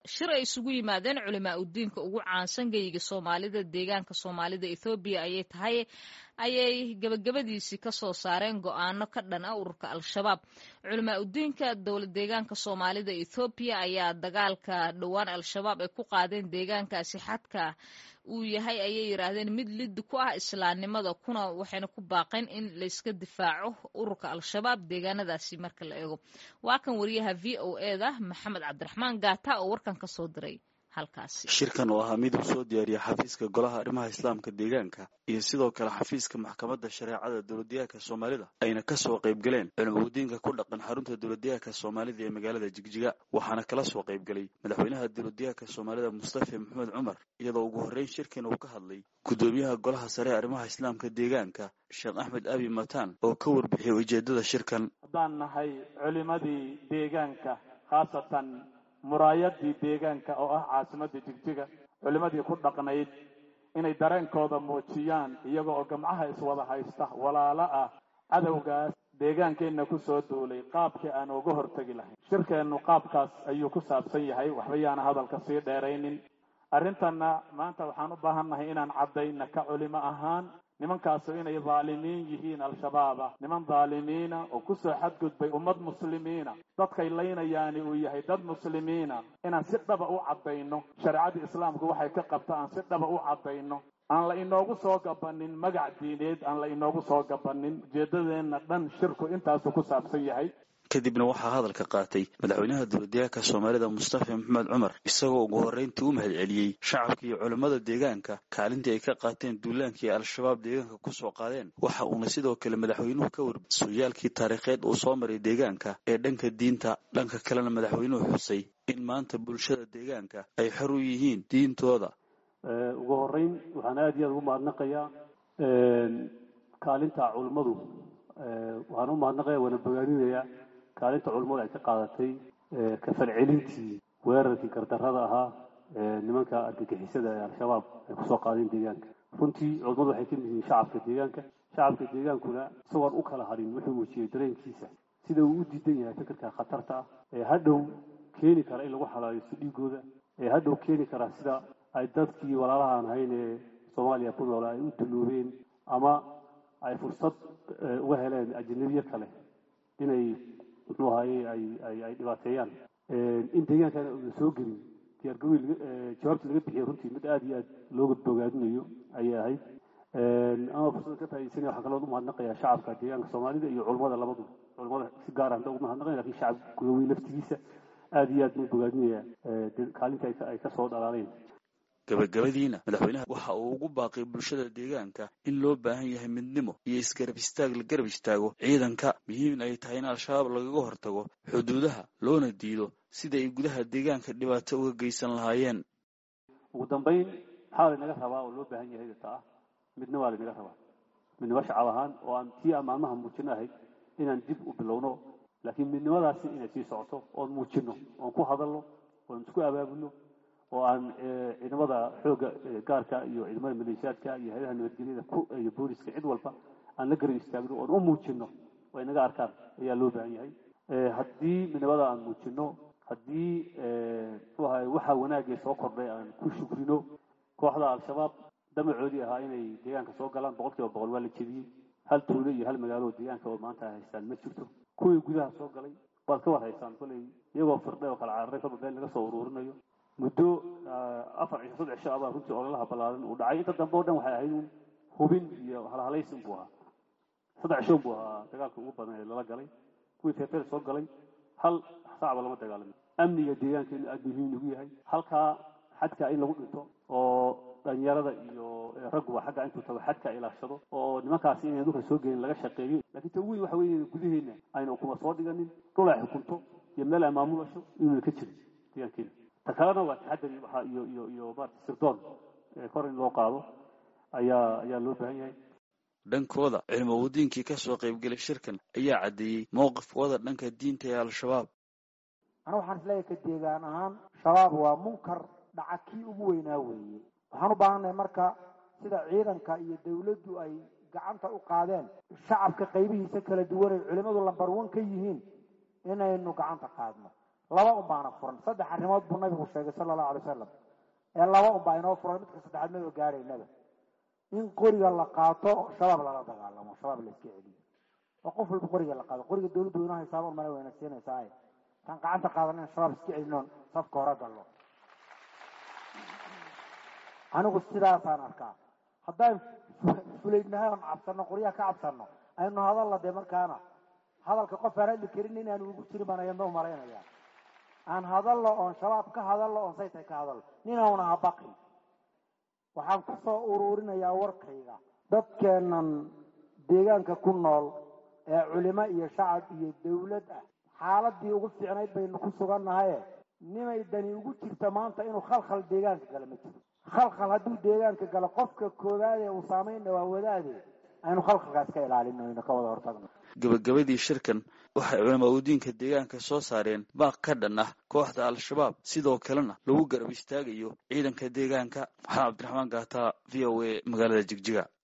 shir ay isugu yimaadeen culimaa udiinka ugu caansan geyiga Soomaalida deegaanka Soomaalida Ethiopia ayay gabagabadiisii ka soo saareen go'aano ka dhan ah ururka Al-Shabaab. Culimaa udiinka dowlad deegaanka Soomaalida Ethiopia ayaa dagaalka dhawaan Al-Shabaab ay ku qaadeen deegaankaasi xadka uu yahay ayay yiraahdeen mid lid ku ah islaamnimada waxayna ku baaqeen in la iska difaaco ururka Al-Shabaab deegaanadaasi marka la eego. Waa kan wariyaha VOA-da Maxamed Cabdiraxmaan Gaata oo warkan ka soo diray halkaasi. Shirkan oo ahaa mid uu soo diyaariyay xafiiska golaha arrimaha islaamka deegaanka iyo sidoo kale xafiiska maxkamadda shareecada dowladdeegaanka Soomaalida ayna ka soo qayb galeen culimada ku dhaqan xarunta dowladdeegaanka Soomaalida ee magaalada Jigjiga waxaana kala soo qayb galay madaxweynaha dowladdeegaanka Soomaalida Mustafa Maxamed Cumar iyadoo ugu horeyn shirkan uu ka hadlay gudoomiyaha golaha sare arrimaha islaamka deegaanka Sheekh Axmed Abi Matan oo ka warbixiyay ujeedada shirkan. Hadaan nahay culimadii deegaanka khaasatan muraayadii deegaanka oo ah caasimadda Jigjiga culimadii ku dhaqnayd inay dareenkooda muujiyaan iyaga oo gamcaha iswada haysta walaalo ah cadawgaas deegaankeena ku soo duulay qaabkii aan uga hortagi lahayn. Shirkeenu qaabkaas ayuu ku saabsan yahay waxba yaana hadalka sii dheeraynin. Arrintanna maanta waxaan u baahannahay inaan caddayna ka culimo ahaan nimankaas inay zaalimiin yihiin Al-Shabaab niman zaalimiina oo ku soo xadgudbay ummad muslimiina dadkay leynayaani uu yahay dad muslimiina inaan si dhaba u caddayno shariicada islaamku waxay ka qabtaa aan si dhaba u caddayno aan la inoogu soo gabanin magac diineed aan la inoogu soo gabanin ujeedadeena dhan shirku intaasu ku saabsan yahay. kadibna waxaa hadalka qaatay madaxweynaha dowladdeegaanka Soomaalida Mustafa Maxamed Cumar isagoo ugu horeyntii u mahadceliyay shacabka iyo culimada deegaanka kaalintii ay ka qaateen duulaankii Al-Shabaab deegaanka ku soo qaadeen waxa uuna sidoo kale madaxweynuhu ka warbixiyay sooyaalkii taariikheed uu soo maray deegaanka ee dhanka diinta dhanka kalena madaxweynuhu xusay in maanta bulshada deegaanka ay xor u yihiin diintooda. ugu horeyn waxaan aad iyo aad ugu mahadnaqayaa kaalinta culimadu waxaan u mahadnaqayaa wana bogaadinayaa kaalinta culimadu ay ka qaadatay ka falcelintii weerarkii gardarrada ahaa nimanka argagixisada ee Al-Shabaab ay ku soo qaadeen deegaanka. runtii culimadu waxay ka mid yihiin shacabka deegaankuna isagoon u kala harin wuxuu muujiyay dareenkiisa sida uu u diidan yahay fikirka khatarta ah ee hadhow keeni kara in lagu xalaaliyo dhiigooda ee hadhow keeni kara sida ay dadkii walaalaha aan ahayn ee Soomaaliya ku noolaa ay u duloobeen ama ay fursad uga heleen ajnabiyo kale inay muxuu ahaayay ay dhibaateeyaan in deegaanka uu soo gelin diyaargarow jawaabta laga bixiyay runtii mid aad iyo aad looga bogaadinayo ayay ahayd. ama fursad ka faa'iideysanaya waxaa kaloo u mahadnaqayaa shacabka deegaanka Soomaalida iyo culimada labaduba culimada si gaar ah ugu mahadnaqayaa laakiin shacabka gudaha laftigiisa aad iyo aad u bogaadinaya kaalinta ay ka soo dhalaaleen. gabagabadiina madaxweynaha waxa uu ugu baaqay bulshada deegaanka in loo baahan yahay midnimo iyo isgarab istaag la garab istaago ciidanka muhiim ay tahay in Al-Shabaab lagaga hortago xuduudaha loona diido sida ay gudaha deegaanka dhibaato uga geysan lahaayeen. ugu dambeyn xaalad naga rabaa oo loo baahan yahay taa midnimo waa naga rabaa midnimo shacab ahaan oo aan tii amaamaha muujinahay inaan dib u bilowno laakiin midnimadaasi inay sii socoto oo muujino oo ku hadalno oo isku abaabulno oo aan ciidamada xooga gaarka iyo ciidamada maleeshiyaadka iyo hay'adaha nabadgelyada iyo booliska cid walba aan la garab istaagno oo u muujino way naga arkaan ayaa loo baahan yahay. haddii midnimada aan muujino haddii waxa wanaagga soo kordhay aan ku shukrino kooxda Al-Shabaab damacoodii ahaa inay deegaanka soo galaan 100% waa la jebiyay hal tuulo iyo hal magaalo deegaanka oo maanta haystaan ma jirto kuwii gudaha soo galay baad ka warhaysaan kulay iyagoo firdhay oo kala cararay ka badal laga soo ururinayo muddo 4 cisho abaa runtii ololaha balaaran uu dhacay inta dambe oo dhan waxay ahayd hubin iyo halhalaysin buu ahaa 3 cisho buu ahaa dagaalka ugu badan ee lala galay kuwii feefer soo galay hal saacad lama dagaalamin amniga deegaanka aad muhiim ugu yahay halka xadka in lagu dhinto oo dhalinyarada iyo ragga xagga intuu tago xadka ilaashado oo nimankaas inay dhulka soo geeyeen laga shaqeeyo laakiin tan weyn waxa weeye gudaheena ayna kuma soo dhiganin dhul ay xukunto iyo meel ay maamulasho inuu ka jiro deegaankeena takalana waa taxadari waxa iyo baad sirdoon kor in loo qaado ayaa loo baahan yahay. dhankooda cilmi-diinkii ka soo qayb galay shirkan ayaa cadeeyay mowqifkooda dhanka diinta ee Al-Shabaab. waxaan isleeyahay ka deegaan ahaan shabaab waa munkar dhacakii ugu weynaa weeye waxaan u baahanahay marka sida ciidanka iyo dawladdu ay gacanta u qaadeen shacabka qaybihiisa kala duwan ee culimadu lambar 1 ka yihiin inaynu gacanta qaadno laba un baana furan saddex arrimood buu nabigu sheegay sallallahu alayhi wasallam ee laba un baa inoo furan midka saddexaad ma gaaraynaba in qoriga la qaato shabaab lala dagaalamo shabaab la iska celiyo oo qof walba qoriga la qaado qoriga dawladdu inoo hisaabo mala weyna siinaysaa tan gacanta qaadanayna shabaab iska celino safka hore gallo anigu sidaasaan arkaa haddaan fulaynahay aan cabsano qoryaha ka cabsano aynu hadalla de markaana hadalka qof aan hadli karin inaanu ugu jirin baan ayaan umalaynaya aan hadallo oon shabaab ka hadallo oon saytay ka hadallo ninauna habaqin waxaan ku soo ururinayaa warkayga dadkeenan deegaanka ku nool ee culimo iyo shacab iyo dawlad ah xaaladii ugu fiicnayd baynu ku sugannahay nimay dani ugu jirta maanta inuu khalkhal deegaanka gala ma jiro khalkhal hadduu deegaanka galo qofka koowaad ee uu saameynna waa wadaade aynu khalkhalkaas ka ilaalino aynu ka wada hortagno gabagabadii shirkan waxay culamaa u diinka deegaanka soo saareen baaq ka dhan ah kooxda al-shabaab sidoo kalena lagu garab istaagayo ciidanka deegaanka maxamed cabdiraxmaan gaata v o a magaalada Jigjiga.